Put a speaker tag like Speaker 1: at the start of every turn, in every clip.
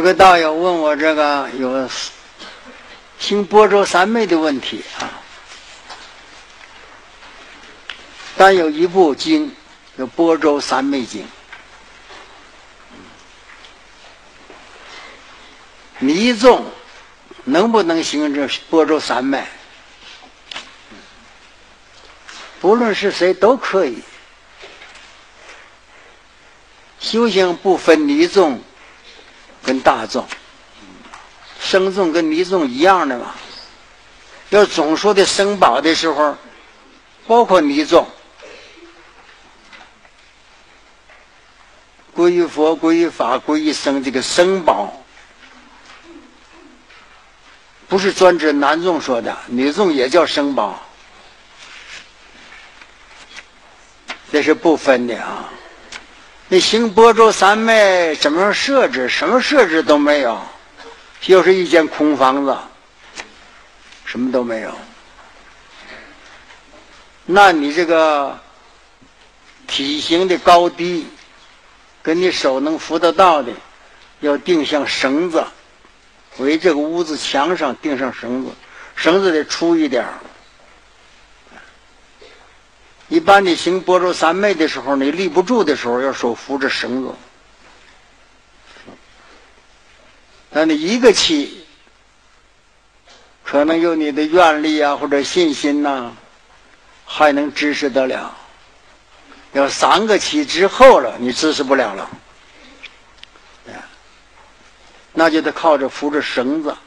Speaker 1: 个道友问我这个有行般若三昧的问题啊，但有一部经叫《般若三昧经》，迷众能不能行这般若三昧？不论是谁都可以。修行不分尼众跟大众，僧众跟尼众一样的嘛。要总说的僧宝的时候，包括尼众，皈依佛、皈依法、皈依僧，这个僧宝不是专指男众说的，女众也叫僧宝，这是不分的啊。你行般若三昧怎么设置？什么设置都没有，就是一间空房子，什么都没有。那你这个体型的高低，跟你手能扶得到的，要定上绳子，围这个屋子墙上钉上绳子，绳子得粗一点。一般你行般若三昧的时候，你立不住的时候，要手扶着绳子。那你一个气，可能有你的愿力啊，或者信心呐，还能支持得了。要3个气之后了，你支持不了了，那就得靠着扶着绳子。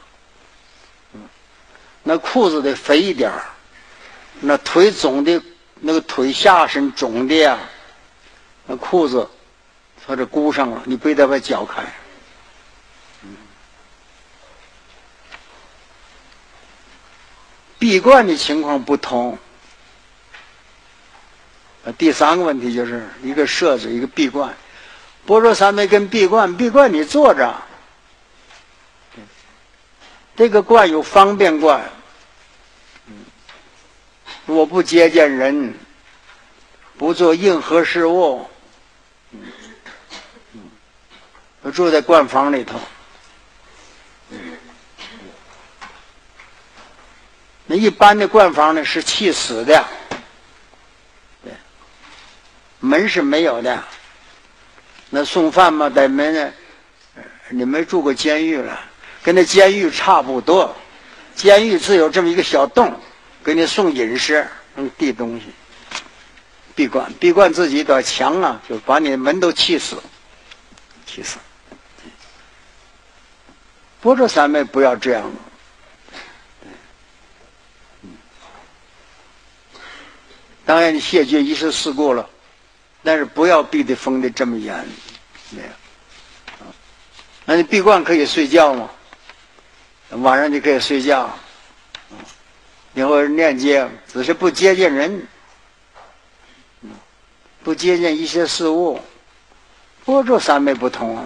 Speaker 1: 那裤子得肥一点，那腿肿的。那个腿下身肿的呀，那裤子它这箍上了，你不得把脚开。闭关的情况不同。第3个问题就是一个设置，一个闭关。般若三昧跟闭关，闭关你坐着，这个关有方便关。我不接见人，不做任何事物，我住在观房里头。那一般的观房呢是气死的，门是没有的。那送饭嘛，在门呢，你没住过监狱了，跟那监狱差不多。监狱只有这么一个小洞。给你送饮食，递东西。闭关，闭关自己的墙啊，就把你的门都气死，气死。般若三昧不要这样。当然你谢绝一时事故了，但是不要闭得封得这么严，没有。那你闭关可以睡觉吗？晚上你可以睡觉。以后念经只是不接近人，不接近一些事物。般若三昧不同。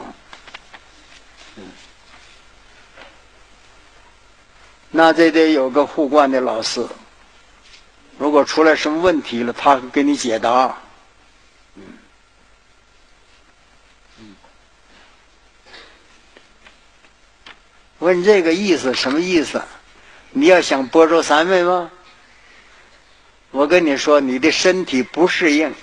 Speaker 1: 那这得有个护观的老师，如果出来什么问题了，他会给你解答。问这个意思什么意思？你要想般若三昧吗？我跟你说，你的身体不适应。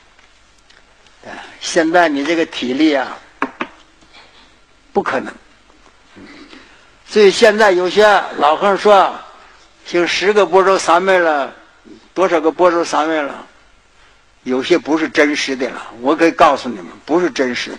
Speaker 1: 现在你这个体力啊，不可能。所以现在有些老和尚说，行10个般若三昧了，多少个般若三昧了，有些不是真实的了。我可以告诉你们，不是真实的。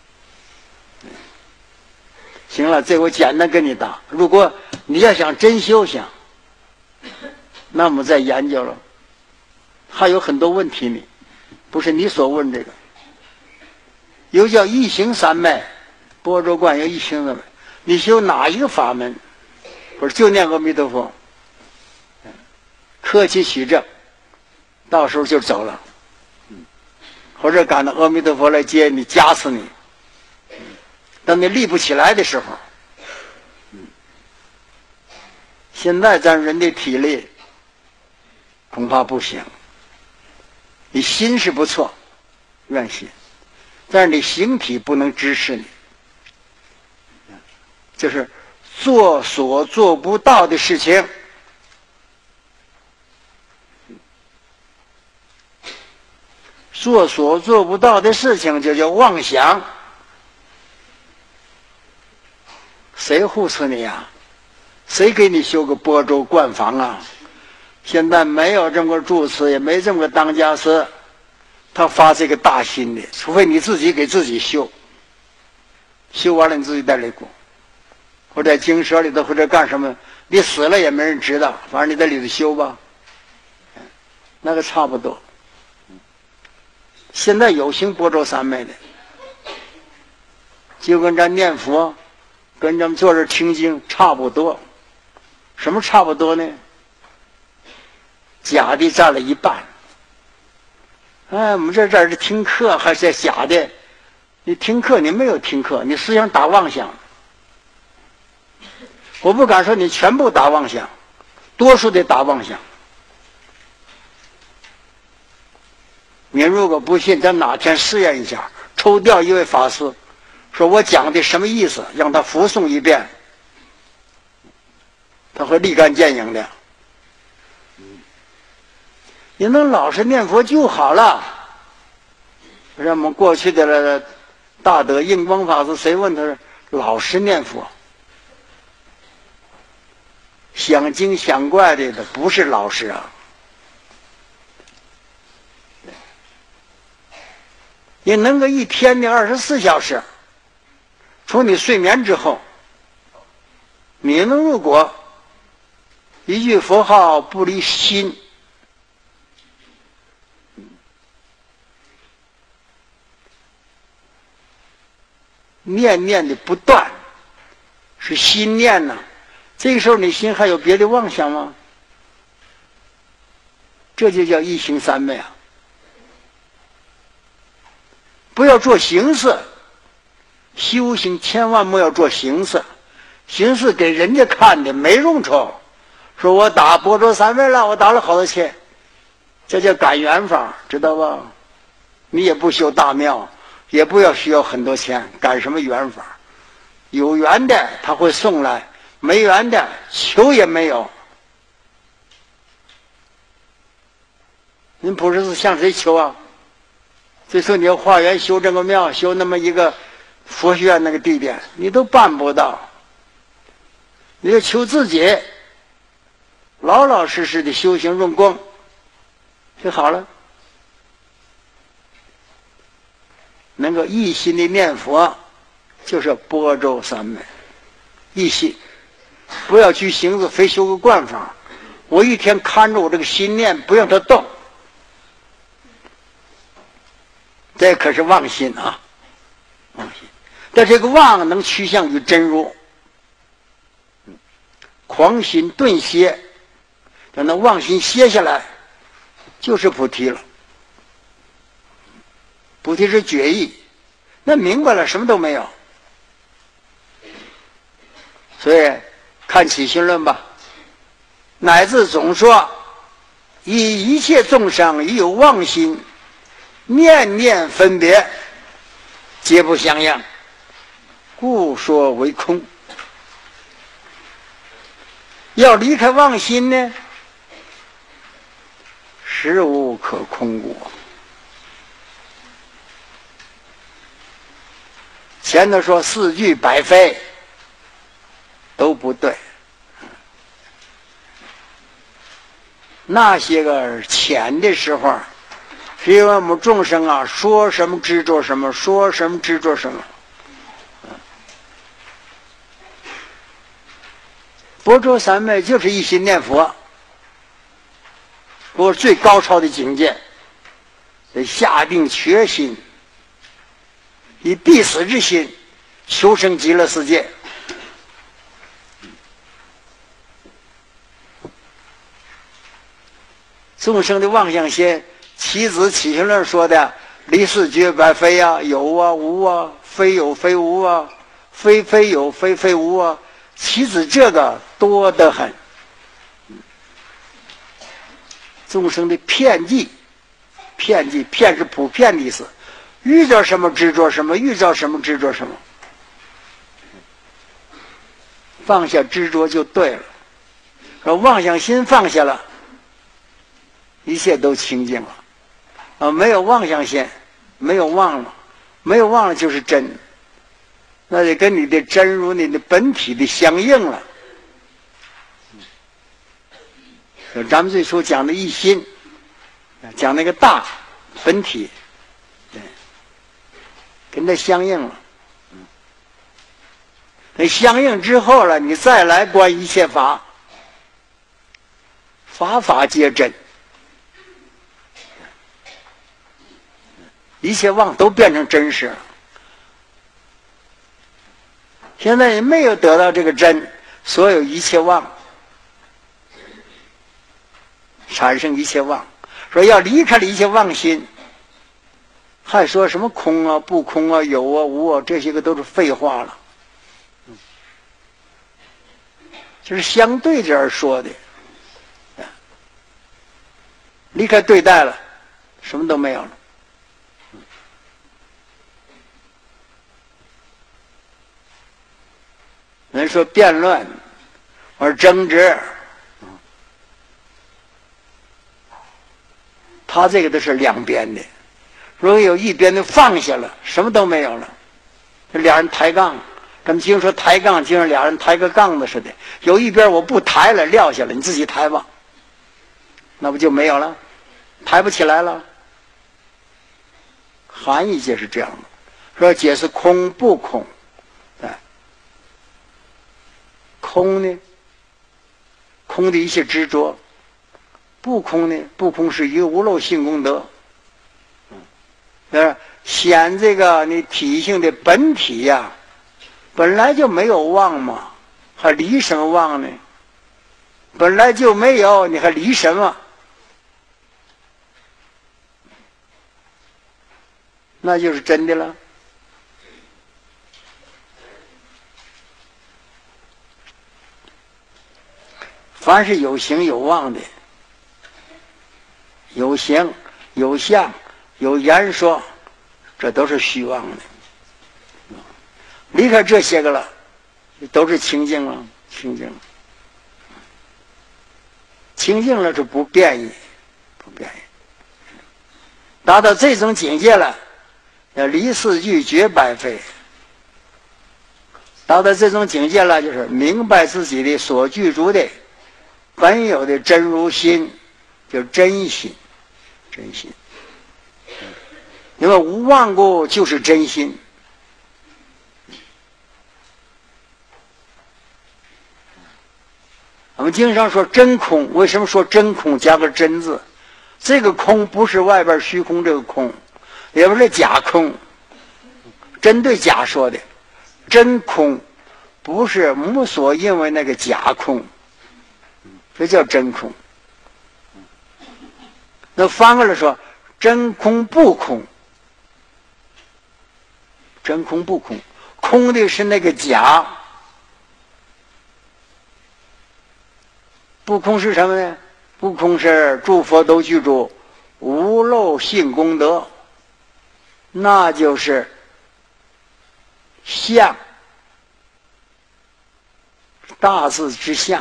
Speaker 1: 行了，这我简单跟你答。如果你要想真修行，那么再研究了，还有很多问题呢，不是你所问这个。有叫一行三昧，般若观有一行三昧，你修哪一个法门？不是就念阿弥陀佛，克其取证，到时候就走了。或者赶到阿弥陀佛来接你，加持你。等你立不起来的时候，现在咱人的体力恐怕不行。你心是不错，愿心，但是你形体不能支持你。 就是做所做不到的事情。做所做不到的事情就叫妄想。谁护持你呀？谁给你修个播州观法啊？现在没有这么个住持，也没这么个当家师，他发这个大心的，除非你自己给自己修，修完了你自己带来过，或者经舍里头，或者干什么，你死了也没人知道，反正你在里头修吧，那个差不多。现在有行播州三昧的，就跟咱念佛，跟咱们坐这听经差不多。什么差不多呢？假的占了一半。哎，我们这是听课还是假的？你听课，你没有听课，你思想打妄想。我不敢说你全部打妄想，多数得打妄想。你如果不信，咱哪天试验一下，抽调一位法师，说我讲的什么意思，让他复诵一遍，他会立竿见影的。你能老实念佛就好了。让我们过去的大德印光法师，谁问他是老实念佛？想精想怪的不是老实啊。你能够一天的24小时，从你睡眠之后，你能如果一句佛号不离心，念念的不断，是心念呢。这个时候你心还有别的妄想吗？这就叫一行三昧啊！不要做形式，修行千万不要做形式，形式给人家看的没用处。说我打播州三昧了，我打了好多钱，这叫赶缘法，知道吧？你也不修大庙，也不要需要很多钱，赶什么缘法？有缘的他会送来，没缘的求也没有。您不是向谁求啊？所以说你要化缘修这个庙，修那么一个佛学院那个地点，你都办不到。你要求自己老老实实的修行用功就好了。能够一心的念佛，就是播州三昧，一心，不要去形式非修个观法。我一天看着我这个心念，不让它动，这可是妄心啊，妄心。但这个妄能趋向于真如，狂心顿歇，等那妄心歇下来，就是菩提了。菩提是觉意，那明白了什么都没有。所以看起心论吧，乃至总说以一切众生已有妄心，念念分别，皆不相应，故说为空。要离开妄心呢，实无可空故。前头说四句百非都不对，那些个浅的时候，是因为我们众生啊，说什么执着什么，说什么执着什么。播州三昧就是一心念佛，我最高超的境界，得下定决心，以必死之心求生极乐世界。众生的妄想心，棋子起行论说的离世绝百非啊，有啊无啊，非有非无啊，非非有非非无啊，棋子这个多得很。众生的骗计，骗是普遍的意思，遇着什么执着什么，遇着什么执着什么。 放下执着就对了。说妄想心放下了，一切都清净了。没有妄想心，没有妄了，没有妄了就是真，那就跟你的真如你的本体的相应了。咱们最初讲的一心，讲那个大本体，对，跟它相应了。那相应之后了，你再来观一切法，法法皆真，一切妄都变成真实了。现在你没有得到这个真，所有一切妄产生一切妄，说要离开了一切妄心，还说什么空啊、不空啊、有啊、无啊，这些个都是废话了。这是相对这儿说的，离开对待了，什么都没有了。人说辩论，我说争执，他这个都是两边的。如果有一边的放下了，什么都没有了，这俩人抬杠。咱们经说抬杠，就像俩人抬个杠子似的，有一边我不抬了，撂下了，你自己抬吧，那不就没有了，抬不起来了。含义就是这样的，说解释空不空，空呢，空的一切执着；不空呢，不空是一个无漏性功德。显这个你体性的本体呀，本来就没有妄嘛，还离什么妄呢？本来就没有，你还离什么？那就是真的了。凡是有形有妄的，有形有相有言说，这都是虚妄的。离开这些个了，都是清净了，清净了，清净了是不变异，不变异。达到这种境界了，要离四句绝百非。达到这种境界了，就是明白自己的所具足的本有的真如心，就真心，真心。因为无妄故就是真心。我们经常说真空，为什么说真空加个真字？这个空不是外边虚空这个空，也不是假空，针对假说的。真空不是无所因为那个假空，这叫真空。那反过来说，真空不空，真空不空，空的是那个假，不空是什么呢？不空是诸佛都具足无漏性功德，那就是相，大字之相。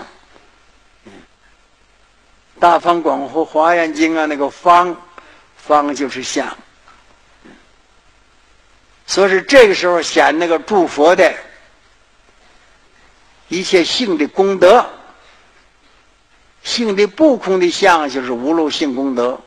Speaker 1: 大方广佛华严经啊，那个方，方就是相。所以是这个时候显那个诸佛的一切性的功德。性的不空的相就是无漏性功德。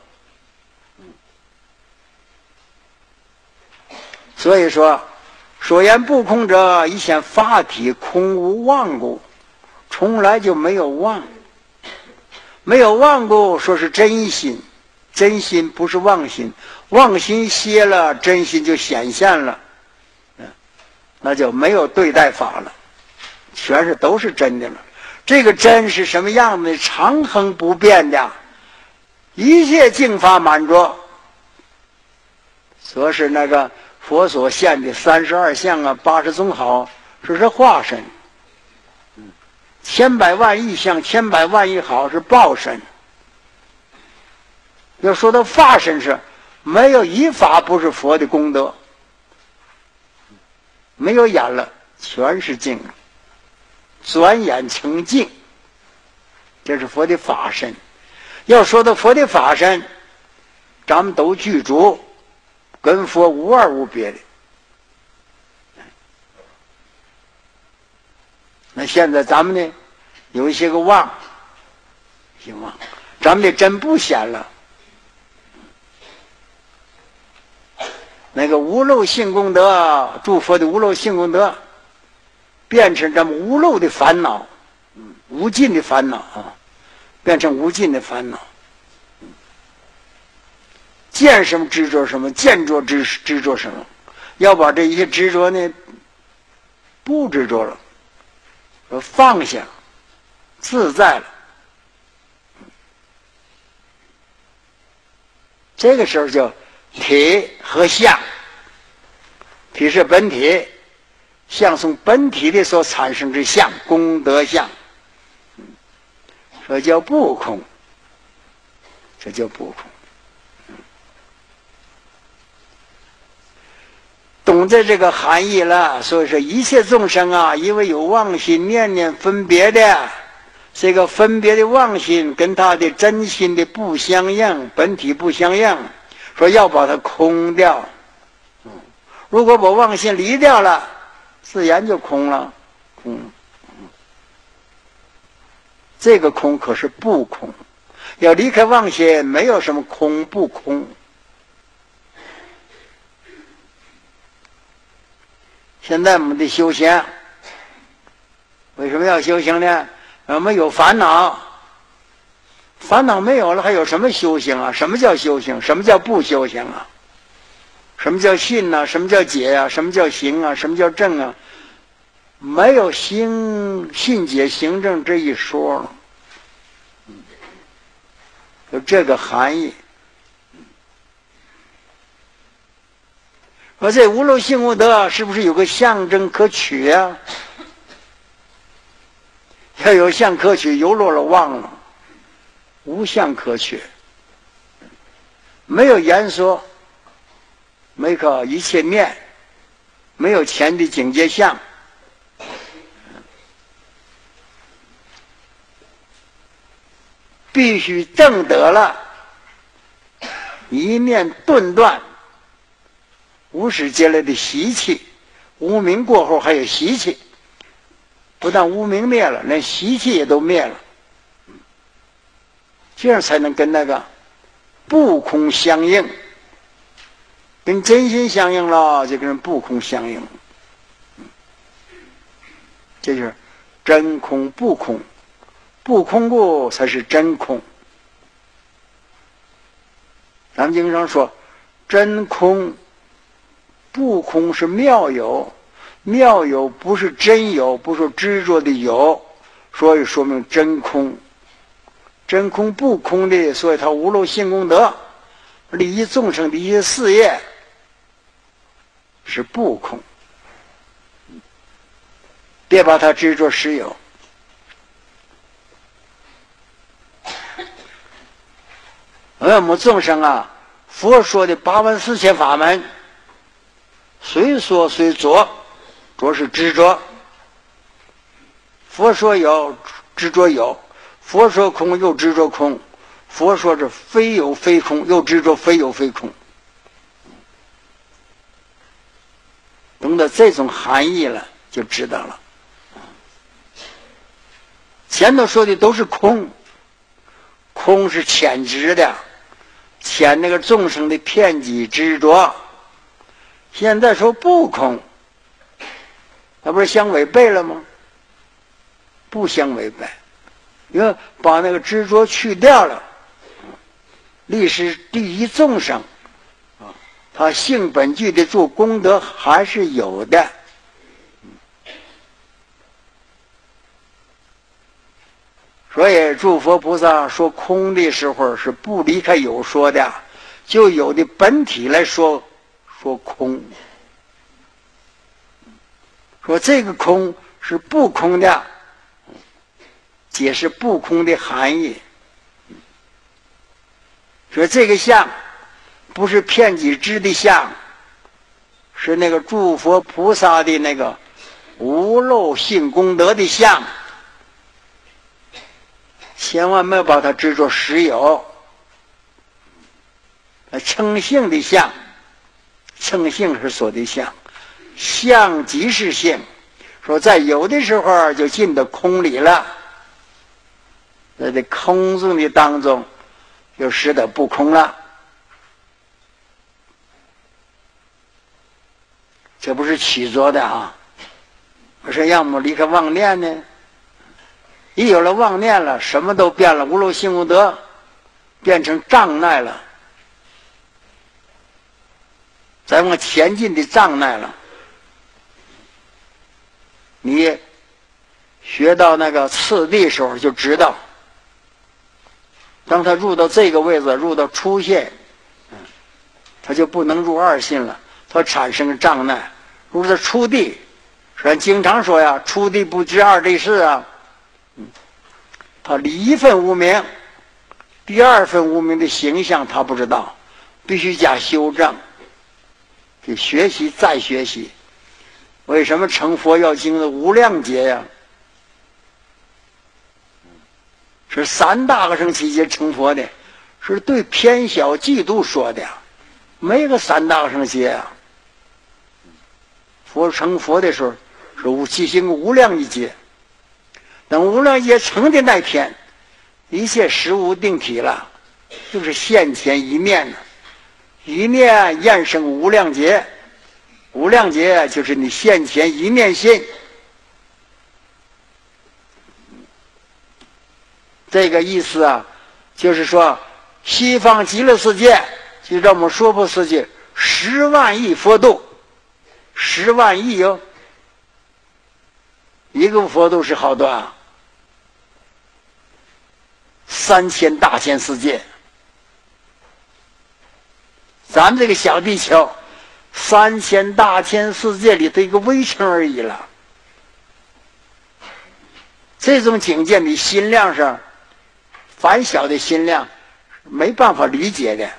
Speaker 1: 所以说所言不空者，一显法体空无妄故，从来就没有妄。没有妄故，说是真心，真心不是妄心，妄心歇了，真心就显现了，那就没有对待法了，全是都是真的了。这个真是什么样的？长恒不变的，一切净法满着。说是那个佛所现的32相啊，80宗好，说是化身。千百万亿相，千百万亿好是报身。要说到法身是，没有一法不是佛的功德，没有眼了，全是净。 转眼成净，这是佛的法身。要说到佛的法身，咱们都具足，跟佛无二无别的。那现在咱们呢，有一些个妄，咱们的真不显了。那个无漏性功德，诸佛的无漏性功德，变成咱们无漏的烦恼，无尽的烦恼啊，变成无尽的烦恼。见什么执着什么，见着执着什么，要把这一些执着呢，不执着了，放下，自在了。这个时候叫体和相，体是本体，相从本体的所产生之相，功德相，这叫不空，这叫不空。懂得这个含义了，所以说一切众生啊，因为有妄心，念念分别的，这个分别的妄心跟他的真心的不相应，本体不相应，说要把它空掉。如果把妄心离掉了，自然就空了。这个空可是不空，要离开妄心，没有什么空不空。现在我们的修行，为什么要修行呢？我们有烦恼，烦恼没有了，还有什么修行啊？什么叫修行？什么叫不修行啊？什么叫信啊？什么叫解啊？什么叫行啊？什么叫正啊？没有信解行正这一说了，有这个含义。而这无漏性功德是不是有个象征可取啊？要有相可取，有落了忘了，无相可取，没有言说，没有一切念，没有前的境界相，必须证得了，一念顿断，无始劫来的习气，无明过后还有习气，不但无明灭了，连习气也都灭了，这样才能跟那个不空相应，跟真心相应了，就跟不空相应。这就是真空不空，不空故才是真空。咱们经常说真空不空是妙有，妙有不是真有，不是执着的有，所以说明真空。真空不空的，所以它无漏性功德，利益众生的一些事业是不空。别把它执着实有。我们众生啊，佛说的84000法门，随说随着，着是执着。佛说有，执着有；佛说空，又执着空；佛说是非有非空，又执着非有非空。懂得这种含义了，就知道了。前头说的都是空，空是潜执的，潜那个众生的偏激执着。现在说不空，那不是相违背了吗？不相违背，因为把那个执着去掉了，历史第一众生，他性本具的做功德还是有的。所以诸佛菩萨说空的时候是不离开有说的，就有的本体来说空，说这个空是不空的，解释不空的含义。说这个相不是骗己知的相，是那个诸佛菩萨的那个无漏性功德的相，千万不要把它执着实有。称性的相，称性是所的相，相即是性，说在有的时候就进到空里了，在这空中的当中就使得不空了。这不是起作的啊！我说要么离开妄念呢，一有了妄念了，什么都变了，无漏性功德变成障碍了，再往前进的障碍了。你学到那个次第时候就知道，当他入到这个位置，入到初现，他就不能入二心了，他产生障碍。入到初地，咱经常说呀，初地不知二地事啊。他第一份无明，第二份无明的形象他不知道，必须加修正，去学习再学习。为什么成佛要经的无量劫呀？是三大阿僧祇劫成佛的，是对偏小嫉妒说的，没个三大阿僧劫啊。佛成佛的时候是起行无量一劫，等无量劫成的那天，一切实无定体了，就是现前一念了，一念验生无量劫，无量劫就是你现前一念心。这个意思啊，就是说西方极乐世界就让我们说破世界10万亿佛度，10万亿哟，一个佛度是好多啊，3000大千世界，咱们这个小地球3000大千世界里的一个微尘而已了。这种境界的心量上，凡小的心量没办法理解的，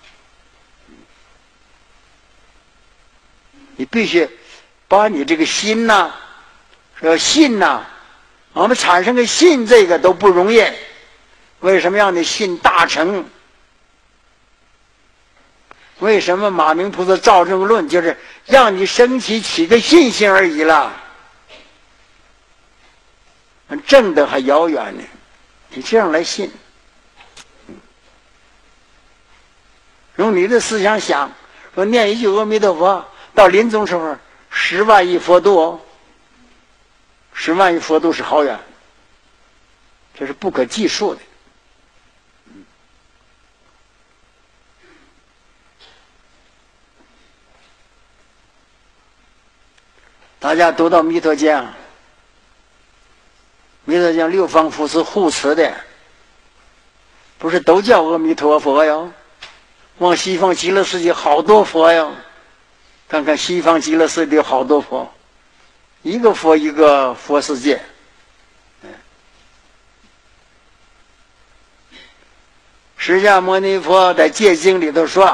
Speaker 1: 你必须把你这个心呐，要信呐，我们产生个信，这个都不容易。为什么让你信大成？为什么马明菩萨造这个论，就是让你升起个信心而已了，证的还遥远呢。你这样来信，用你的思想想，说念一句阿弥陀佛，到临终时候10万亿佛度哦，10万亿佛度是好远，这是不可计数的。大家读到弥陀经，弥陀经六方佛是护持的，不是都叫阿弥陀佛哟。往西方极乐世界好多佛哟，看看西方极乐世界有好多佛，一个佛一个佛世界。释迦牟尼佛在戒经里头说，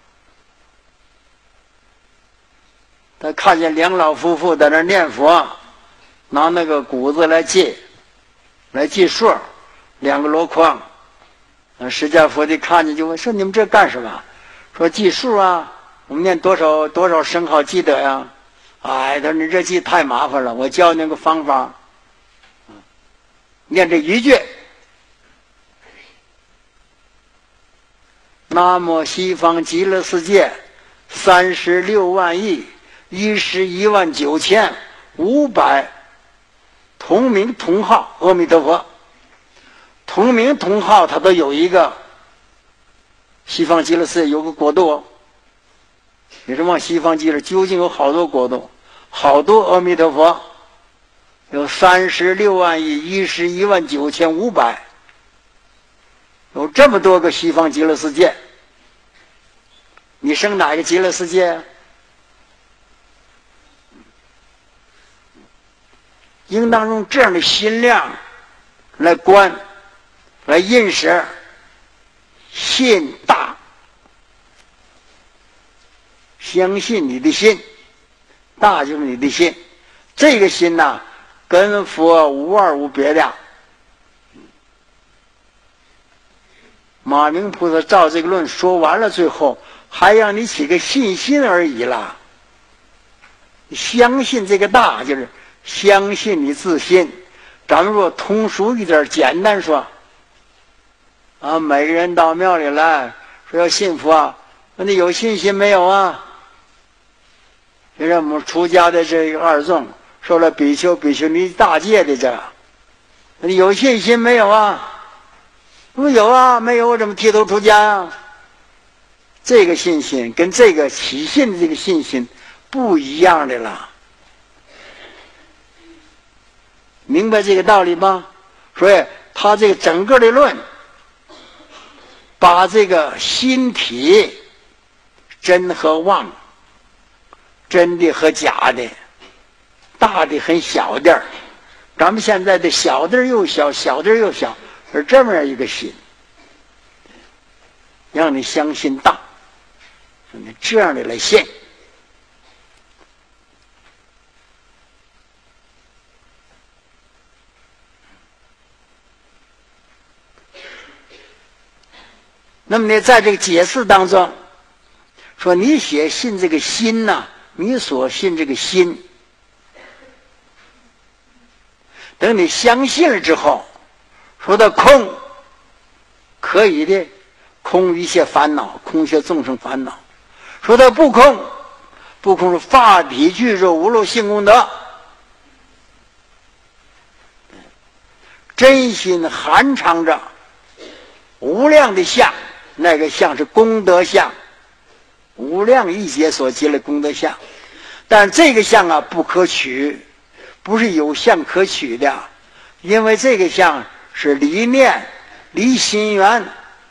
Speaker 1: 他看见两老夫妇在那念佛，拿那个鼓子来计数，2个箩筐。释迦佛的看见就问说：“你们这干什么？”说：“计数啊，我们念多少声号记得呀？”哎，他说：“你这记太麻烦了，我教你个方法。念这一句：南无西方极乐世界36万亿11万9500同名同号阿弥陀佛。同名同号它都有一个西方极乐世界有个国度，也是往西方极乐究竟有好多国度，好多阿弥陀佛，有36万亿11万9500，有这么多个西方极乐世界，你生哪个极乐世界？应当用这样的心量来观，来认识，信大，相信你的心，大就是你的心， 这个心呐，跟佛无二无别的。马明菩萨照这个论说完了，最后还让你起个信心而已啦。相信这个大，就是相信你自信。咱们说通俗一点，简单说啊，每个人到庙里来说要信佛，那你有信心没有啊？就让我们出家的这个二众说了比丘、比丘尼大戒的这，你有信心没有啊？我有啊，没有我怎么剃头出家啊？这个信心跟这个起信的这个信心不一样的了，明白这个道理吗？所以他这个整个的论，把这个心体真和妄，真的和假的，大的很小点儿，咱们现在的小的又小，小的又小，是这么样一个心，让你相信大，你这样的来信。那么呢，在这个解释当中说，你写信这个心呐，你所信这个心，等你相信了之后，说到空，可以的，空一切烦恼，空一切众生烦恼。说到不空，不空是法体具足无漏性功德，真心含藏着无量的相，那个相是功德相，无量一劫所结的功德相。但这个相啊不可取，不是有相可取的，因为这个相是离念离心缘，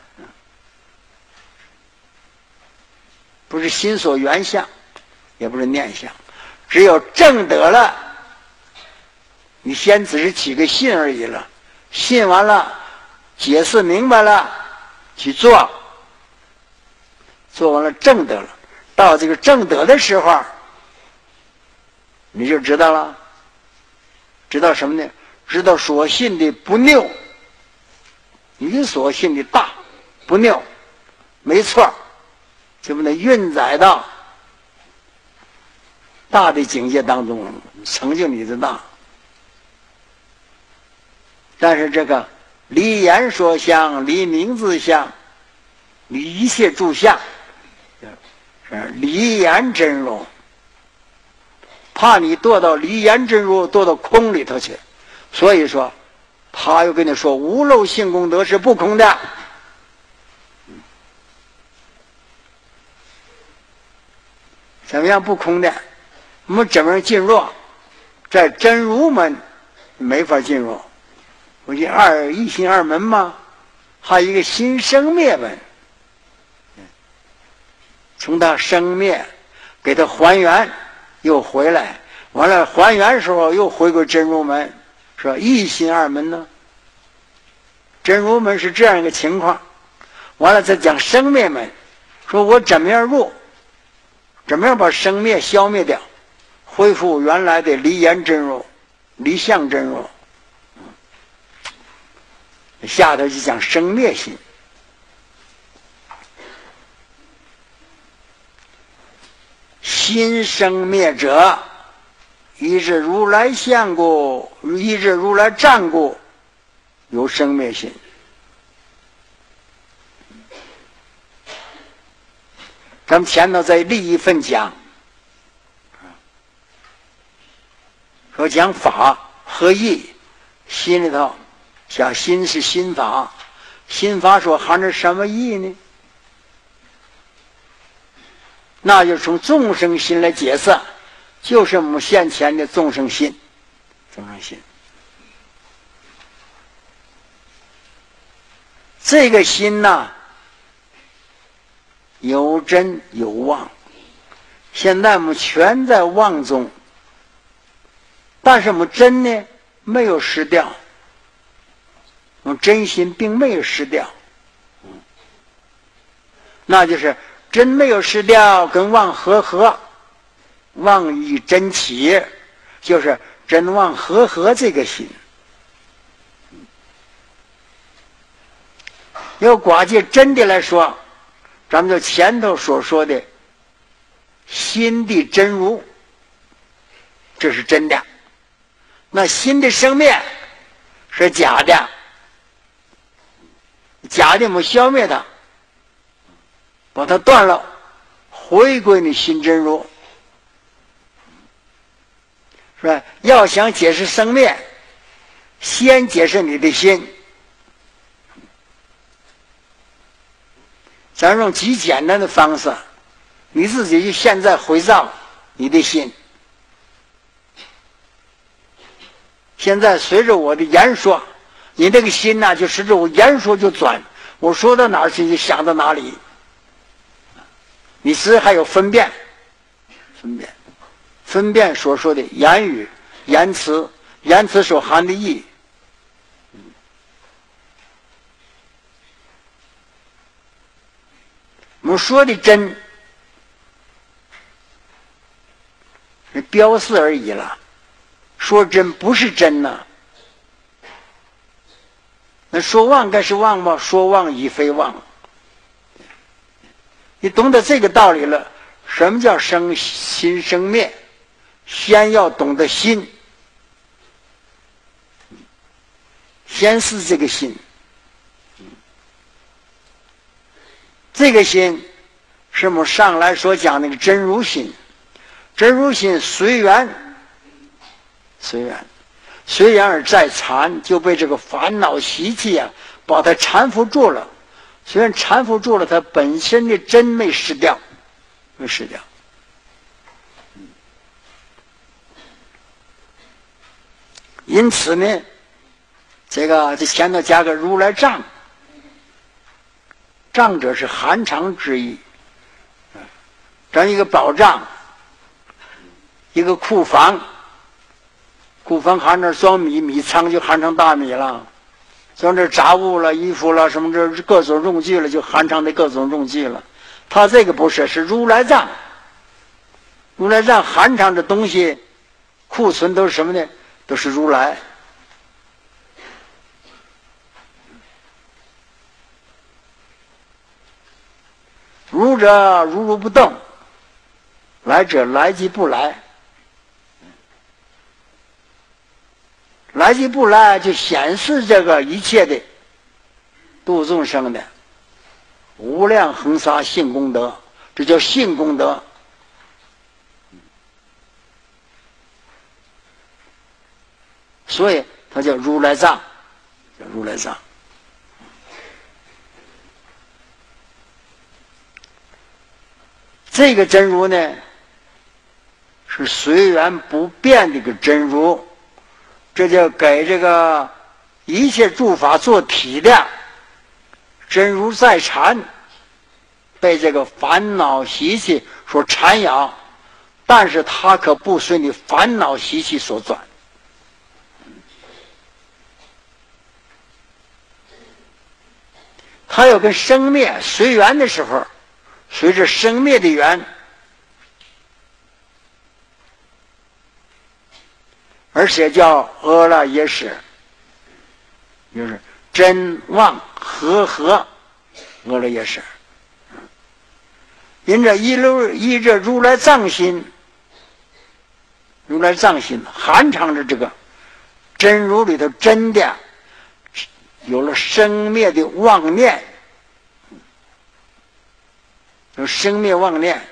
Speaker 1: 不是心所缘相，也不是念相。只有证得了，你先只是起个信而已了，信完了解释明白了去做，做完了证得了，到这个证得的时候你就知道了。知道什么呢？知道所信的不拗，你所信的大不拗，没错，就把它运载到大的境界当中，成就你的大。但是这个离言说相，离名字相，离一切诸相，离言真如，怕你堕到离言真如，堕到空里头去。所以说他又跟你说无漏性功德是不空的。怎么样不空的？我们怎么样进入？在真如门没法进入，不是一心二门吗？还有一个心生灭门，从他生灭给他还原，又回来，完了还原的时候又回归真如门，说一心二门呢。真如门是这样一个情况，完了再讲生灭门，说我怎么样入，怎么样把生灭消灭掉，恢复原来的离言真如，离相真如。下头就讲生灭心。心生灭者，一是如来相故，一是如来战故，有生灭心。咱们前头再立一份讲，说讲法和义，心里头讲心是心法，心法说含着什么义呢？那就从众生心来解释，就是我们现前的众生心。众生心这个心呐，有真有妄，现在我们全在妄中，但是我们真呢没有失掉，我们真心并没有失掉，那就是真没有失掉，跟妄和合，妄与真起， 就是真妄和合这个心。要寡界真的来说，咱们就前头所说的心的真如，这是真的。那心的生灭是假的，假的我们消灭它，把它断了，回归你心真如，是吧？要想解释生灭，先解释你的心。咱用极简单的方式，你自己就现在回照你的心。现在随着我的言说，你这个心呢，就随着我言说就转，我说到哪儿去就想到哪里。你是还有分辨，分辨所说的言语、言辞所含的意义。我们说的真是标示而已了，说真不是真呢。那说妄该是妄吗？说妄已非妄。你懂得这个道理了，什么叫生心生灭？先要懂得心，先是这个心。这个心是我们上来所讲那个真如心。真如心随缘而在缠，就被这个烦恼习气啊把它缠缚住了。虽然缠缚住了，它本身的真没失掉。因此呢，这前头加个如来藏，藏者是含藏之意。咱一个宝藏，一个库房含着装米，米仓就含成大米了。装这杂物了、衣服了什么这各种用具了，就含藏的各种用具了。它这个不是，是如来藏。如来藏含藏的东西，库存都是什么呢？都是如来。如者如不动，来者来即不来。来即不来，就显示这个一切的度众生的无量恒沙性功德，这叫性功德。所以它叫如来藏，这个真如呢，是随缘不变的一个真如。这就给这个一切诸法做体量，真如在缠，被这个烦恼习气所缠咬，但是它可不随你烦恼习气所转。它有跟生灭随缘的时候，随着生灭的缘，而且叫阿赖耶识，就是真妄和合阿赖耶识。因着依着如来藏心含藏着这个真如里头真的有了生灭的妄念，有生灭妄念。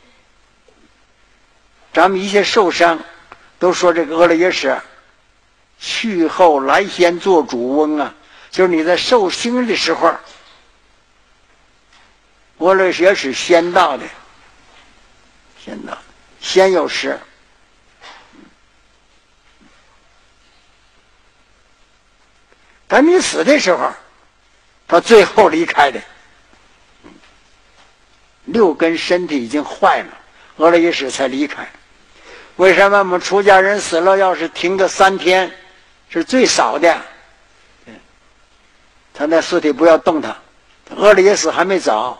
Speaker 1: 咱们一切受伤都说这个阿赖耶识去后来先做主翁啊，就是你在受刑的时候，阿赖耶识先到的，先有时。等你死的时候，他最后离开的。六根身体已经坏了，阿赖耶识才离开。为什么我们出家人死了要是停个3天是最少的？他那尸体不要动它，阿赖耶识还没走。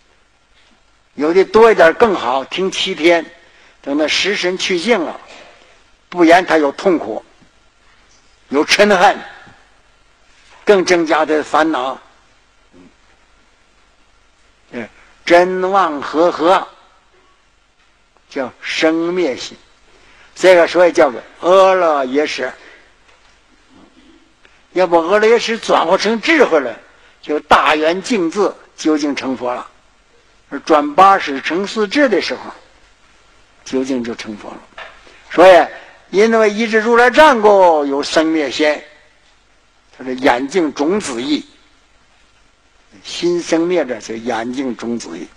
Speaker 1: 有的多一点更好，停7天，等到食神去净了， 不言他有痛苦，有嗔恨，更增加的烦恼。真妄合合叫生灭心，这个所以叫做阿赖耶识。要不阿赖耶识转化成智慧了，就大圆净智，究竟成佛了。而转80成4智的时候，究竟就成佛了。所以因为一直如来战过有生灭心，他的眼镜种子意，心生灭者就眼镜种子意。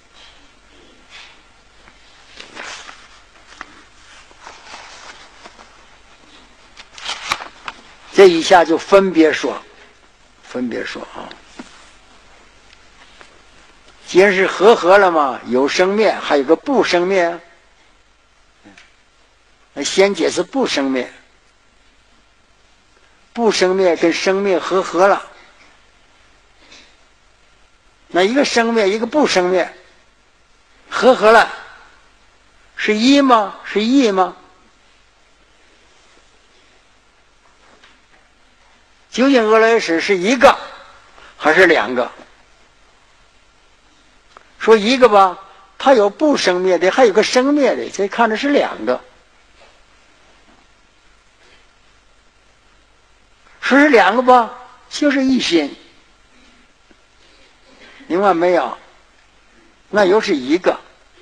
Speaker 1: 这一下就分别说啊。既然是合合了嘛，有生灭，还有个不生灭。那先解释不生灭，不生灭跟生灭合合了。那一个生灭，一个不生灭，合合了，是一吗？是异吗？究竟阿赖耶识是一个还是两个？说一个吧，它有不生灭的，还有个生灭的，这看着是两个。说是两个吧，就是一心，明白没有？那又是一个。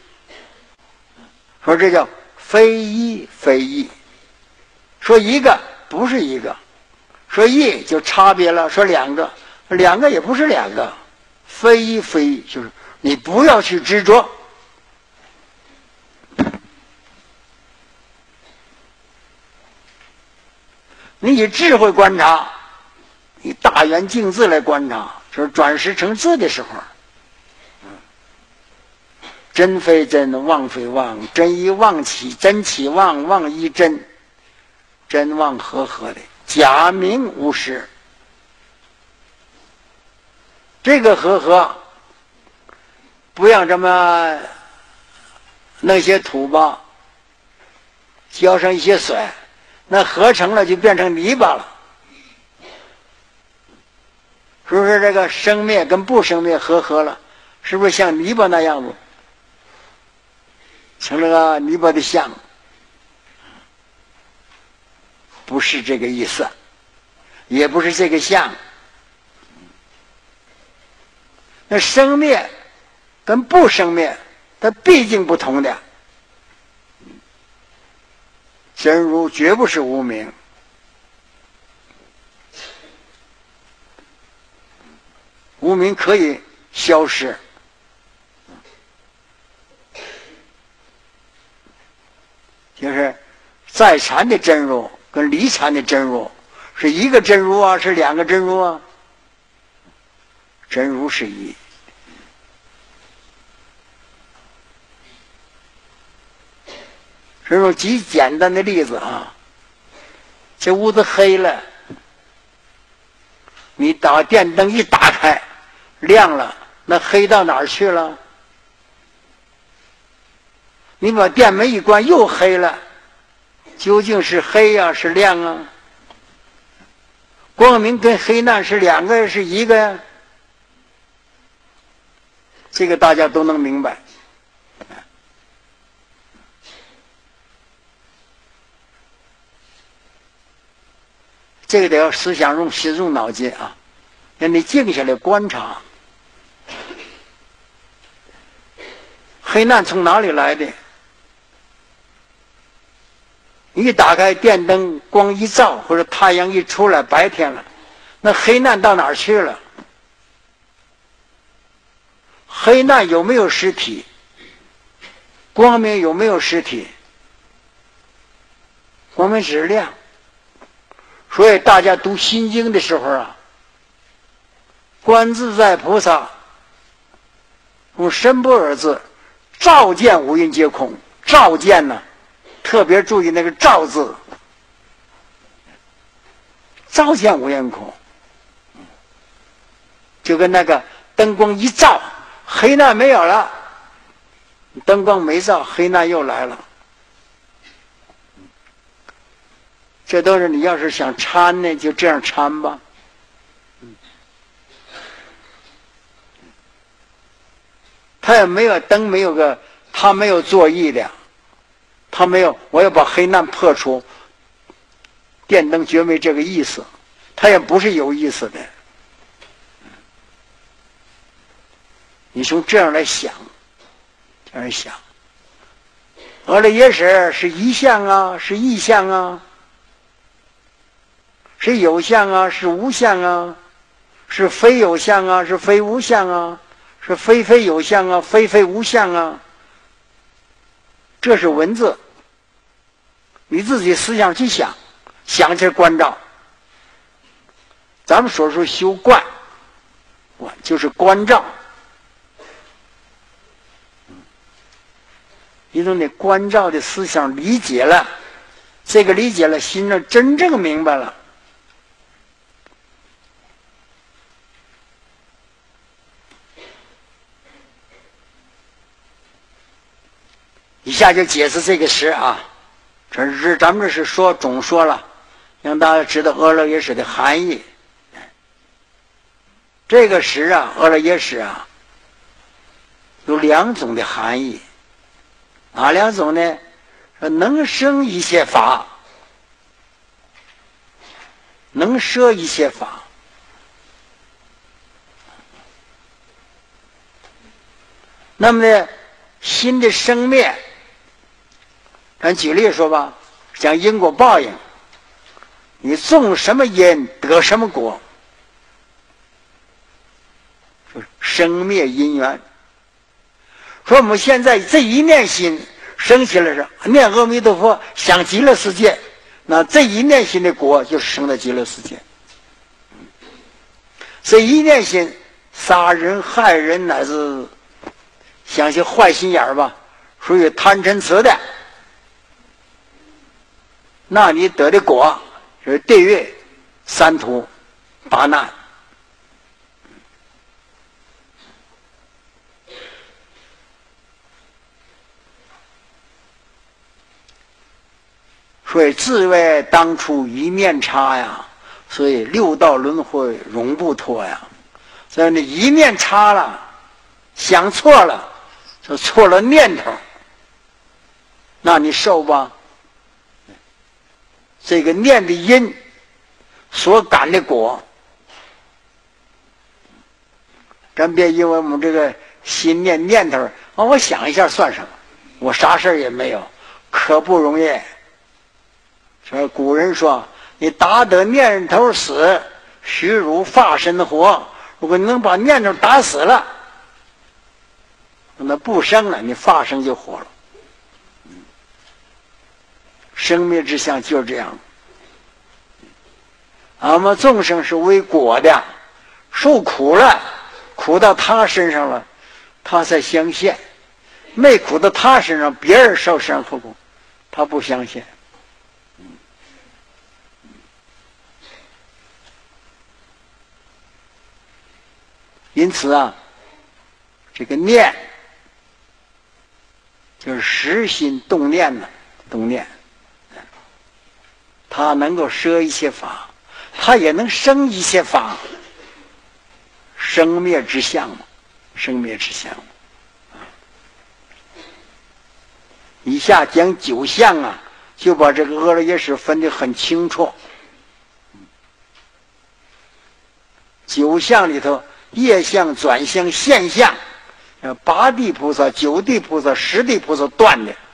Speaker 1: 说这叫非一非异。说一个不是一个。说一就差别了，说两个，两个也不是两个，非一非一，就是你不要去执着。你以智慧观察，以大圆净智来观察，就是转识成智的时候，真非真，妄非妄，真一妄起，真起妄，妄一真，真妄合合的。假名无实，这个合合不让这么弄些土吧，浇上一些水，那合成了就变成泥巴了。是不是这个生灭跟不生灭合合了？是不是像泥巴那样子，成了个泥巴的像？不是这个意思，也不是这个相。那生灭跟不生灭，它毕竟不同的。真如绝不是无明，无明可以消失。就是在禅的真如跟离禅的真如是一个真如啊，是两个真如啊？真如是一。这种极简单的例子啊，这屋子黑了，你把电灯一打开，亮了，那黑到哪儿去了？你把电门一关，又黑了。究竟是黑呀，是亮啊？光明跟黑暗是两个，是一个呀？这个大家都能明白。这个得要思想用心用脑筋啊，让你静下来观察。黑暗从哪里来的？一打开电灯，光一照，或者太阳一出来，白天了，那黑暗到哪儿去了？黑暗有没有实体？光明有没有实体？光明只是亮。所以大家读心经的时候啊，观自在菩萨用身不二字，照见五蕴皆空。照见呢，特别注意那个照字，照见无缘空，就跟那个灯光一照，黑暗没有了，灯光没照，黑暗又来了。 这都是你要是想参呢，就这样参吧。他也没有灯，没有个，他没有作意的，他没有我要把黑暗破除，电灯绝没这个意思，他也不是有意思的。你从这样来想，这样想，阿赖耶识是一相啊，是异相啊，是有相啊，是无相啊，是非有相啊，是非无相啊，是非非有相啊，非非无相啊。这是文字，你自己思想去想，想起来关照。咱们所说修观，就是关照。你从你关照的思想理解了，这个理解了，心上真正明白了。一下就解释这个识啊，咱们这是说总说了，让大家知道阿赖耶识的含义。这个识啊，阿赖耶识啊，有两种的含义。哪两种呢？说能生一切法，能摄一切法。那么呢，心的生灭，咱举例说吧，讲因果报应，你种什么因得什么果，就是生灭因缘。说我们现在这一念心升起来是念阿弥陀佛，想极乐世界，那这一念心的果就是生到极乐世界。这一念心杀人害人乃至想些坏心眼儿吧，属于贪嗔痴的，那你得的果是地狱、三途、八难。所以自谓当初一念差呀，所以六道轮回永不脱呀。所以你一念差了，想错了，就错了念头，那你受吧。这个念的因所感的果，咱别因为我们这个心念头啊，我想一下算什么？我啥事儿也没有，可不容易。说古人说，你打得念头死，须如法身活。如果你能把念头打死了，那不生了，你法身就活了。生灭之相就是这样。俺们众生是为果的，受苦了，苦到他身上了，他才相信；没苦到他身上，别人受伤后苦，他不相信。因此啊，这个念就是实心动念呢，动念，它能够摄一切法，它也能生一切法，生灭之相嘛，生灭之相。以下讲九相啊，就把这个阿赖耶识分得很清楚。九相里头，业相、转相、现相，八地菩萨、九地菩萨、十地菩萨断的，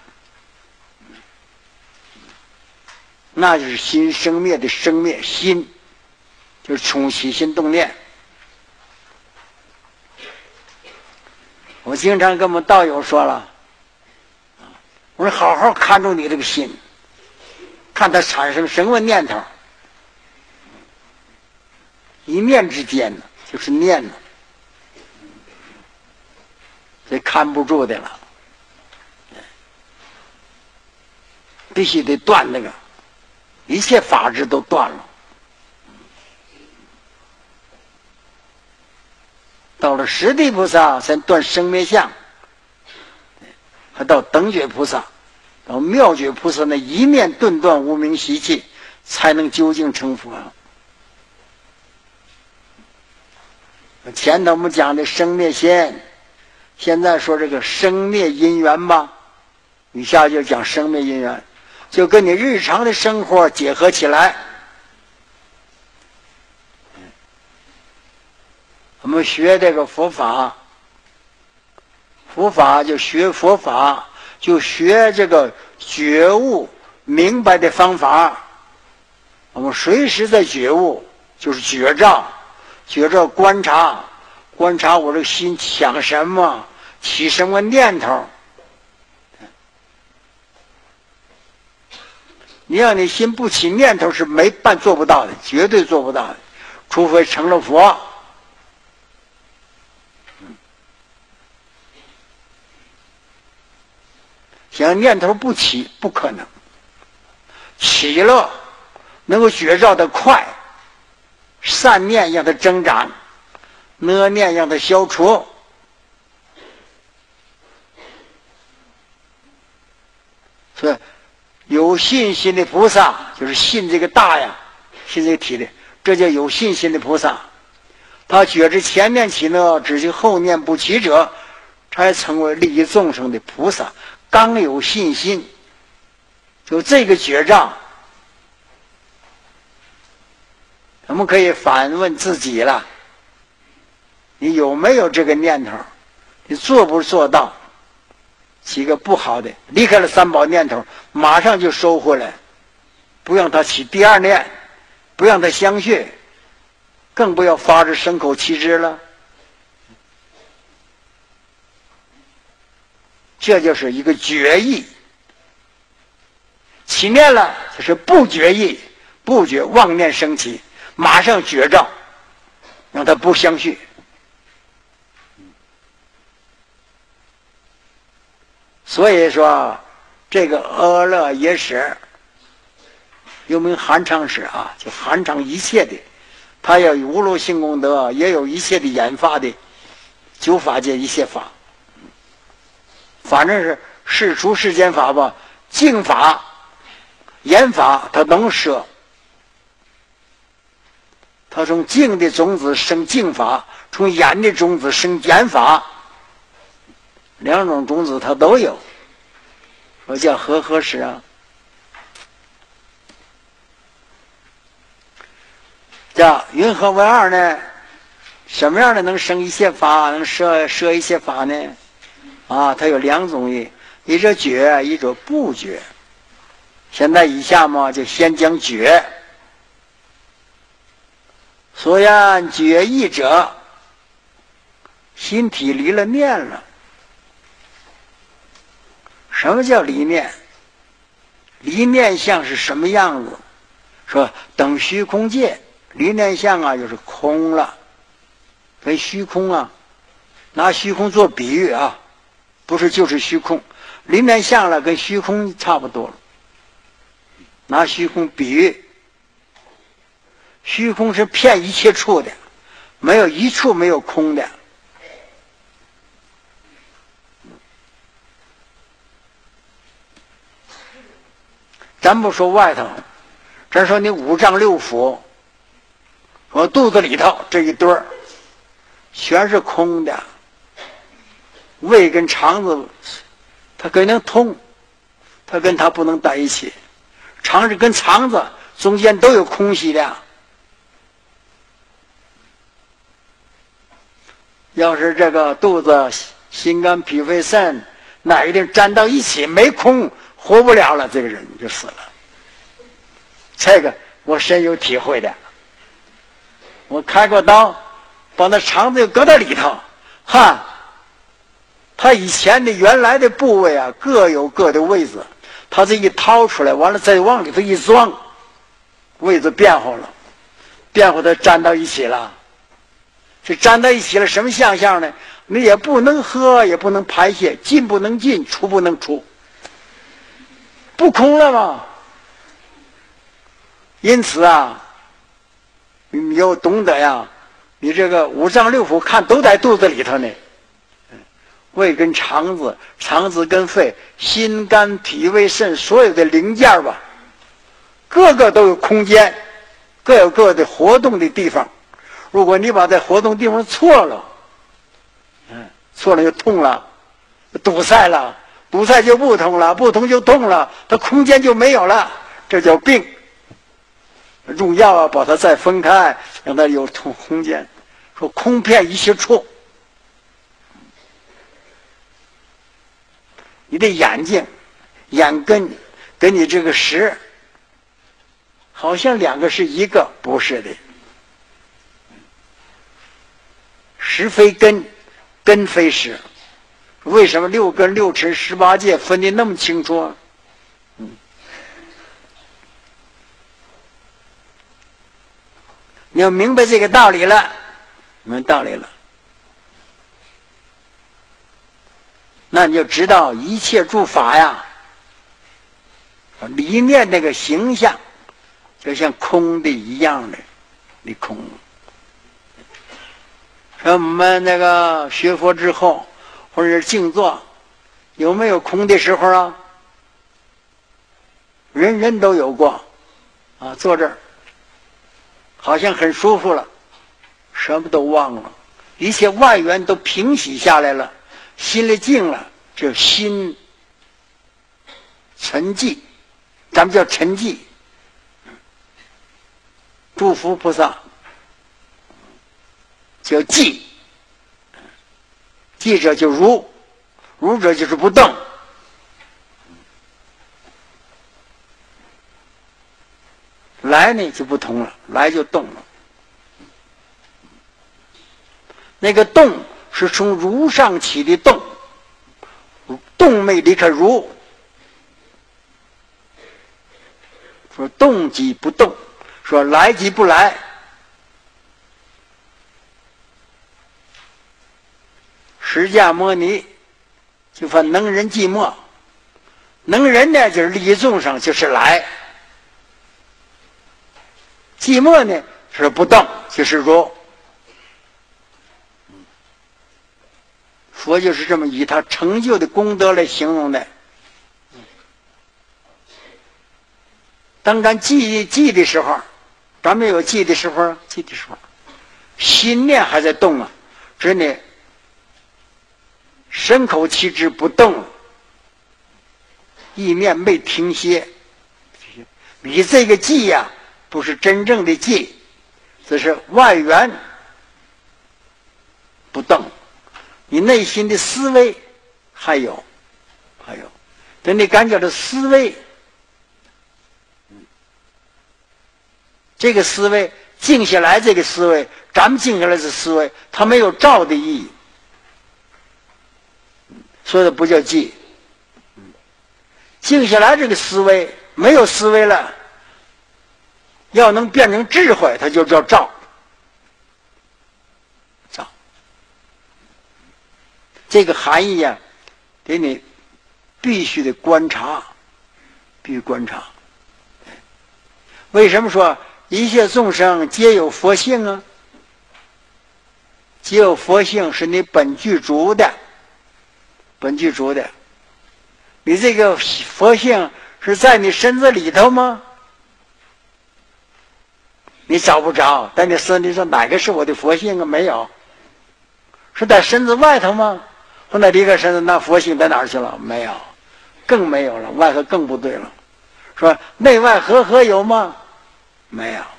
Speaker 1: 那就是心生灭的生灭，心就是从起心动念。我经常跟我们道友说了，我说好好看住你这个心，看它产生什么念头，一念之间呢，就是念呢，所以看不住的了，必须得断那个，一切法执都断了。到了十地菩萨才断生灭相，还到等觉菩萨，到妙觉菩萨那一念顿断无明习气， 才能究竟成佛。前头我们讲的生灭现，现在说这个生灭因缘吧，以下就讲生灭因缘，就跟你日常的生活结合起来。我们学这个佛法，佛法就学佛法，就学这个觉悟明白的方法。我们随时在觉悟，就是觉照，觉照观察，观察我这个心想什么，起什么念头。你让你心不起念头是做不到的，绝对做不到的，除非成了佛。想念头不起不可能，起了能够觉照的快，善念让它增长，恶念让它消除。所以有信心的菩萨，就是信这个大呀，信这个体的，这叫有信心的菩萨。他觉知前念起呢，只是后念不起者，才成为利益众生的菩萨。刚有信心，就这个觉照，我们可以反问自己了：你有没有这个念头？你做不做到？起个不好的，离开了三宝念头，马上就收回来，不让它起第二念，不让它相续，更不要发至身口七支了。这就是一个决意。起念了就是不决意，不觉妄念升起，马上觉照，让它不相续。所以说这个阿赖耶识又名含藏识啊，就含藏一切的，它要有无漏性功德，也有一切的研发的九法界一切法，反正是世出世间法吧，净法研法它能舍，它从净的种子生净法，从研的种子生研法，两种种子它都有，说叫和识啊。叫云何为二呢？什么样的能生一切法，能摄一切法呢？啊，它有两种意，一者觉，一者不觉。现在以下嘛，就先讲觉。所言觉意者，心体离了念了。什么叫离念？离念相是什么样子？说等虚空界，离念相啊，就是空了，跟虚空啊，拿虚空做比喻啊，不是就是虚空，离念相了，跟虚空差不多了。拿虚空比喻，虚空是遍一切处的，没有一处没有空的。咱不说外头，咱说你五脏六腑，我肚子里头这一堆儿全是空的，胃跟肠子它跟能通，它跟它不能在一起，肠子跟肠子中间都有空隙的。要是这个肚子、心肝脾肺肾哪一定粘到一起没空，活不了了，这个人就死了。这个我深有体会的，我开过刀，把那肠子搁到里头，哈，他以前的原来的部位啊，各有各的位置，他这一掏出来，完了再往里头一装，位置变化了，变化的粘到一起了。这粘到一起了，什么现象呢？你也不能喝，也不能排泄，进不能进，出不能出，不空了吗？因此啊，你要懂得呀，你这个五脏六腑看都在肚子里头呢，胃跟肠子，肠子跟肺，心肝脾胃肾所有的零件吧， 个个都有空间，各有各的活动的地方。如果你把这活动地方错了，错了就痛了，堵塞了，堵塞就不通了，不通就痛了，它空间就没有了，这叫病。用药啊，把它再分开，让它有空间。说空遍一切处，你的眼睛、眼根跟你这个识，好像两个是一个，不是的。识非根，根非识。为什么六根、六尘、18界分得那么清楚啊？你要明白这个道理了，明白道理了，那你就知道一切诸法呀，理念那个形象，就像空的一样的，你空。说我们那个学佛之后，或者是静坐，有没有空的时候啊？人人都有过啊，坐这儿好像很舒服了，什么都忘了，一切外缘都平息下来了，心里静了，这心沉寂，咱们叫沉寂。诸佛菩萨叫寂，寂者就如，如者就是不动。来呢就不同了，来就动了。那个动是从如上起的动，动没离开如。说动即不动，说来即不来。释迦牟尼就分能人寂寞，能人呢就是利益众生，就是来。寂寞呢是不动，就是如。佛就是这么以他成就的功德来形容的。当咱记的时候，咱们有记的时候，记的时候，心念还在动啊，只呢身口气之不动，意念没停歇。你这个记呀，不是真正的记，这是外缘不动，你内心的思维还有，等你感觉到思维，这个思维静下来，这个思维，咱们静下来的思维，它没有照的意义，所以它不叫记。静下来这个思维没有思维了，要能变成智慧，它就叫照。照，这个含义啊，得你必须得观察，必须观察。为什么说一切众生皆有佛性啊？皆有佛性是你本具足的，本具足的。你这个佛性是在你身子里头吗？你找不着，在你身体上哪个是我的佛性啊？没有。是在身子外头吗？或者离开身子，那佛性在哪儿去了？没有，更没有了。外头更不对了。说内外合有吗？没有。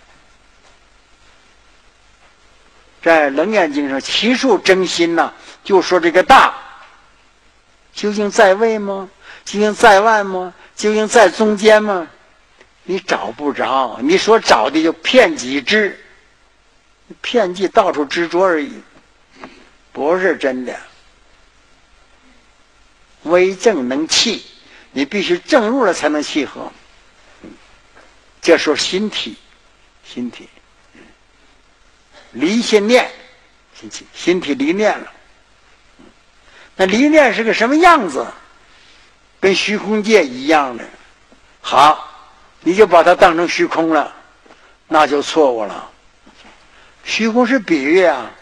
Speaker 1: 在《楞严经》上，其数真心呐，就说这个大，究竟在位吗？究竟在外吗？究竟在中间吗？你找不着，你所找的就骗己知，骗己到处执着而已，不是真的。微正能气，你必须正入了才能契合。这时候心体离心念，心体离念了。那离念是个什么样子？跟虚空界一样的。好，你就把它当成虚空了，那就错误了。虚空是比喻啊，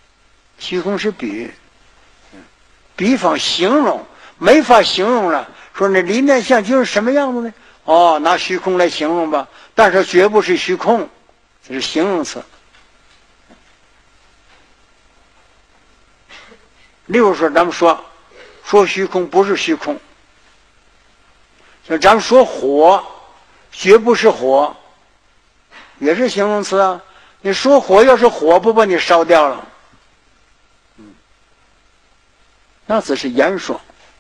Speaker 1: 虚空是比喻，比方形容，没法形容了。 说那里面相就是什么样子呢？哦，拿虚空来形容吧，但是绝不是虚空，这是形容词。例如说，咱们说虚空不是虚空，像咱们说火，绝不是火，也是形容词啊。你说火要是火，不把你烧掉了，那只是言说。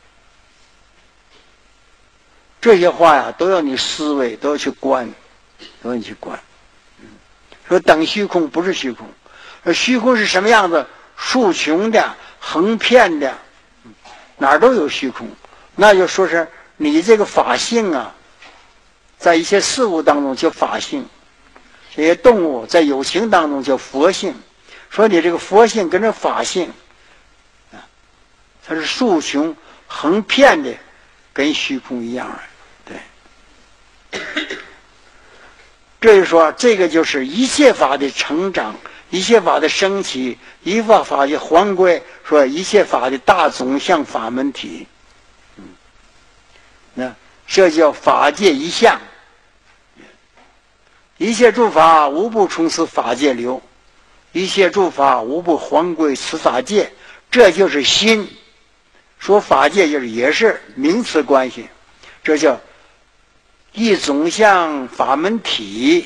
Speaker 1: 这些话呀，都要你思维，都要去观，都要你去观。说等虚空不是虚空，而虚空是什么样子？竖穷的、横遍的，哪儿都有虚空。那就说是你这个法性啊，在一些事物当中叫法性，这些动物在有情当中叫佛性。说你这个佛性跟这法性啊，它是竖穷横遍的，跟虚空一样。对，这就说这个就是一切法的成长，一切法的升起，一切法的还归，说一切法的大总相法门体。那这叫法界一相，一切诸法无不从此法界流，一切诸法无不还归此法界，这就是心。说法界就是也是名词关系，这叫一总相法门体，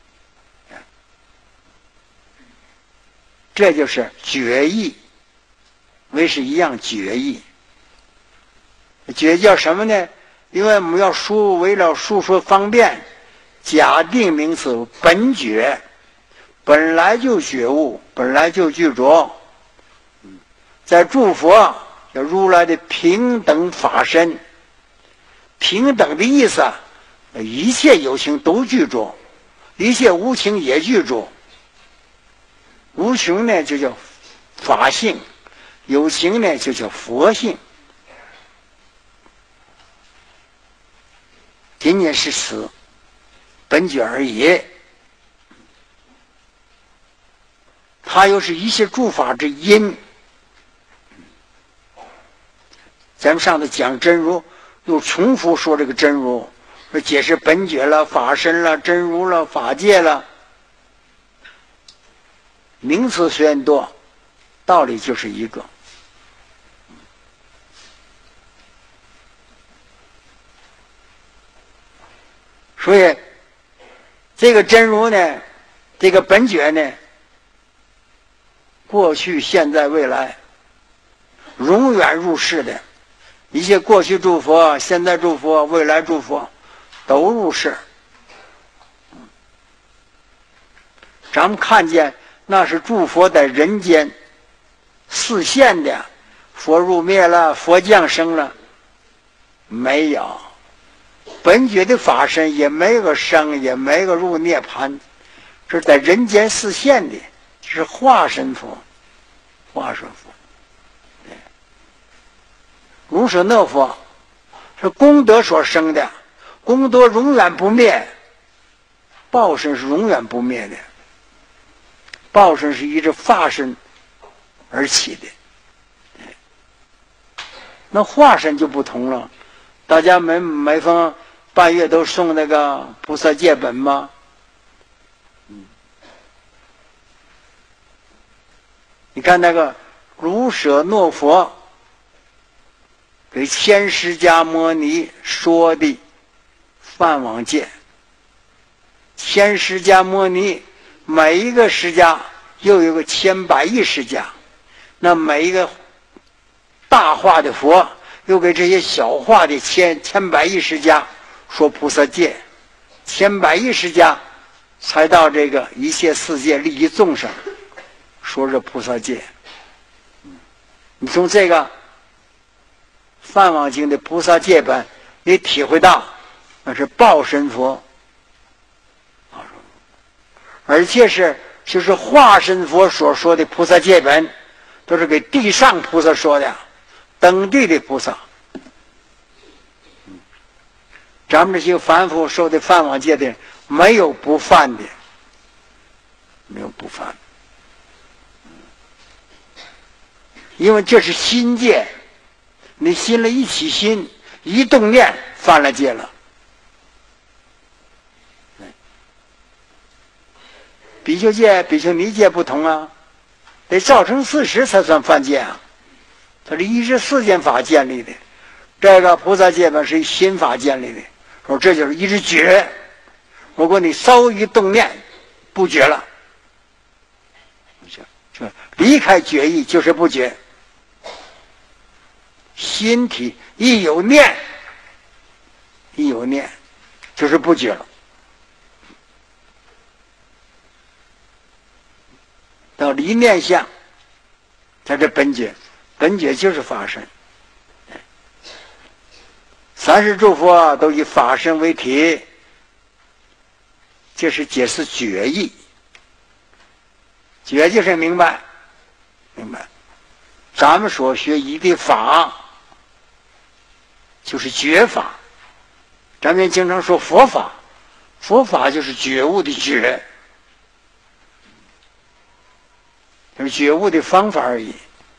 Speaker 1: 这就是觉义，为是一样觉义。觉叫什么呢？因为我们要为了述说方便，假定名词本觉，本来就觉悟，本来就具足。在诸佛叫如来的平等法身，平等的意思啊，一切有情都具足，一切无情也具足。无穷呢就叫法性，有情呢就叫佛性。仅仅是此本觉而已，它又是一切诸法之因。咱们上次讲真如，又重复说这个真如，说解释本觉了、法身了、真如了、法界了，名词虽然多，道理就是一个。所以这个真如呢，这个本觉呢，过去现在未来永远入世的，一切过去诸佛、现在诸佛、未来诸佛都入世。咱们看见那是诸佛在人间示现的，佛入灭了，佛降生了，没有。本觉的法身也没个生，也没个入涅盘，这是在人间示现的，是化身佛，化身佛。如是那佛是功德所生的，功德永远不灭，报身是永远不灭的，报身是依着法身而起的。那化身就不同了，大家每逢半月都送那个菩萨戒本吗？你看那个如舍诺佛给千释迦摩尼说的梵网戒，千释迦摩尼每一个释迦又有个千百亿释迦，那每一个大化的佛又给这些小化的千百亿释迦说菩萨戒，千百亿释迦才到这个一切世界利益众生，说这菩萨戒。你从这个梵网经的菩萨戒本，你体会到那是报身佛，而且就是化身佛所说的菩萨戒本，都是给地上菩萨说的，等地的菩萨。咱们这些凡夫受的梵网戒的，没有不犯的，没有不犯，因为这是心戒，你心里一起心， 一动念犯了戒了。比丘戒、比丘尼戒不同啊，得照成事实才算犯戒啊。它是依止世间法建立的，这个菩萨戒本是以心法建立的。说这就是一直觉，如果你稍一动念，不觉了，就离开觉意就是不觉。心体一有念，就是不觉了。到离念相，它这本觉就是法身。30诸佛都以法身为体，这是解释觉意。觉就是明白。咱们所学一的法，就是觉法。咱们经常说佛法，佛法就是觉悟的觉，就是觉悟的方法而已。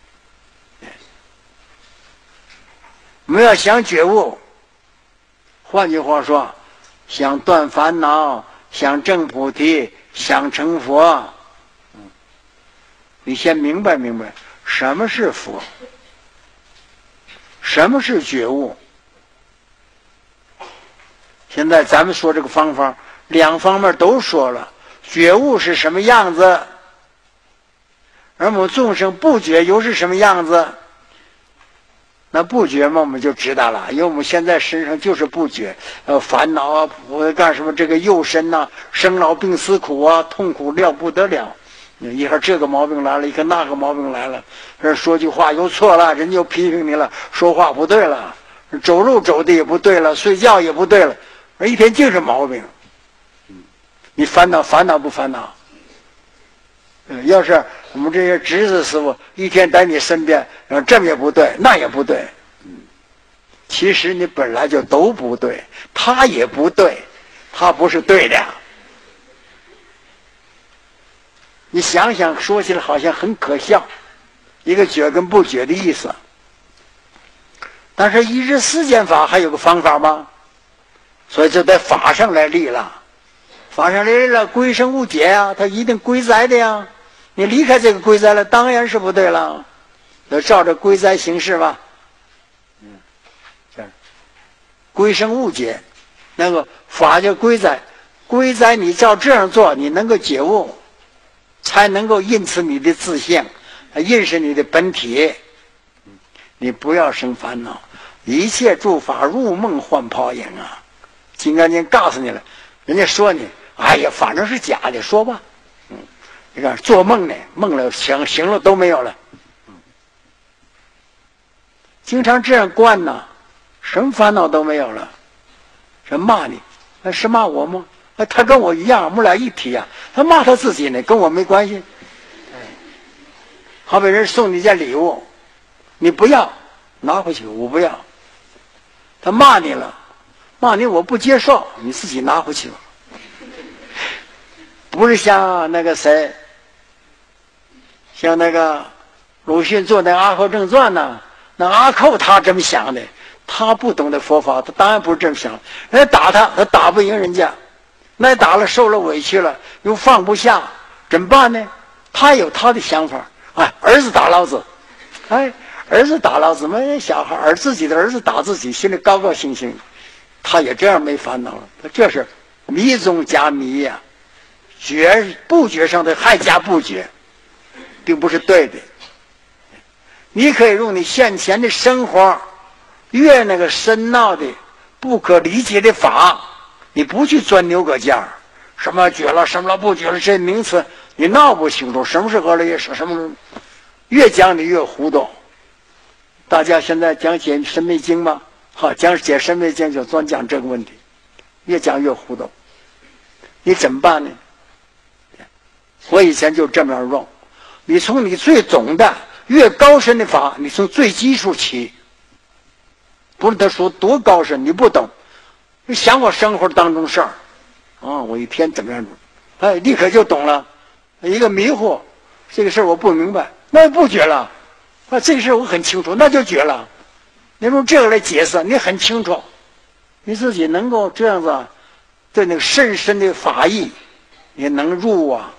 Speaker 1: 我们要想觉悟，换句话说，想断烦恼，想证菩提，想成佛，你先明白什么是佛，什么是觉悟。现在咱们说这个方法，两方面都说了，觉悟是什么样子，而我们众生不觉又是什么样子。那不觉嘛，我们就知道了，因为我们现在身上就是不觉，烦恼啊，我干什么这个幼身呐，生老病死苦啊，痛苦了不得了。一会儿这个毛病来了，一会儿那个毛病来了，说句话又错了，人就批评你了，说话不对了，走路走的也不对了，睡觉也不对了，一天净是毛病。你烦恼不烦恼？要是我们这些执事师傅一天在你身边，这也不对，那也不对，其实你本来就都不对，他也不对，他不是对的。你想想，说起来好像很可笑，一个觉跟不觉的意思。但是依止世间法还有个方法吗？所以就在法上来立了，法上来立了，归生无解啊，他一定归在的呀。你离开这个归在了，当然是不对了，就照着归在行事吧。这样归生无解，那个法就归在，归在你照这样做，你能够觉悟，才能够印持你的自性，印识你的本体。你不要生烦恼，一切诸法入梦幻泡影啊！金刚经告诉你了，人家说你，哎呀，反正是假的，说吧。你看做梦呢，梦了醒了都没有了。经常这样惯呢，什么烦恼都没有了。这骂你，那是骂我吗？他跟我一样，我们俩一体啊。他骂他自己呢，跟我没关系。好比人送你件礼物，你不要，拿回去，我不要。他骂你了，骂你我不接受，你自己拿回去吧。不是像那个谁，像那个鲁迅做那《阿寇正传》呢，那阿寇他这么想的，他不懂得佛法，他当然不是这么想。人家打他打不赢人家，那打了受了委屈了，又放不下，怎么办呢？他有他的想法。哎，儿子打老子，哎，儿子打老子，没小孩自己的儿子打自己，心里高高兴兴，他也这样没烦恼了。这是迷中加迷呀，觉不觉上的还加不觉，并不是对的。你可以用你现前的生活，越那个深奥的不可理解的法，你不去钻牛角尖儿，什么觉了什么不觉了，这名词你闹不清楚，什么是阿赖耶识，什么越讲你越糊涂。大家现在讲解深密经吗？好，讲解深密经就专讲这个问题，越讲越糊涂。你怎么办呢？我以前就这么样用，你从你最总的越高深的法，你从最基础起，不是他说多高深你不懂，你想我生活当中事儿啊，我一天怎么样，哎，立刻就懂了。一个迷糊，这个事儿我不明白，那不觉了啊，这个事儿我很清楚，那就觉了。 你用这个来解释，你很清楚，你自己能够这样子对那个深深的法义也能入啊。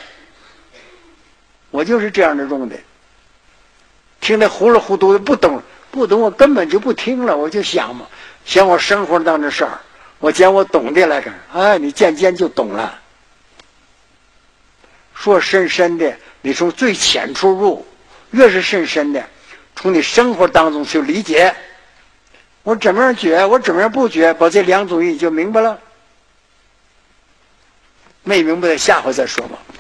Speaker 1: 我就是这样的用的，听得糊里糊涂的不懂，我根本就不听了，我就想嘛，想我生活当的事儿，我讲我懂的来着，哎，你渐渐就懂了。说深深的，你从最浅处入，越是深深的，从你生活当中去理解。我怎么样觉，我怎么样不觉，把这两种意就明白了。没明白的下回再说吧。